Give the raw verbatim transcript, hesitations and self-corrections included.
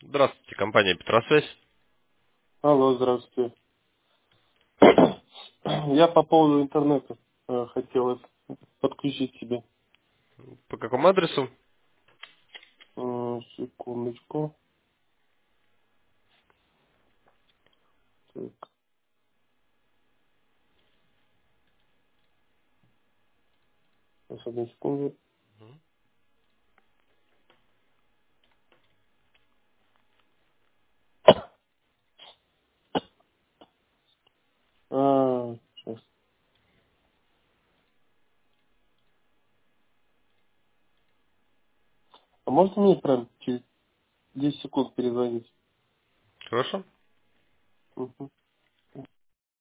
Здравствуйте, компания Петросвязь. Алло, здравствуйте. Я по поводу интернета э, хотел это подключить себе. По какому адресу? Э, секундочку. Так, сейчас, одну секунду. А, сейчас. А можно мне прям через десять секунд перезвонить? Хорошо. Мгм.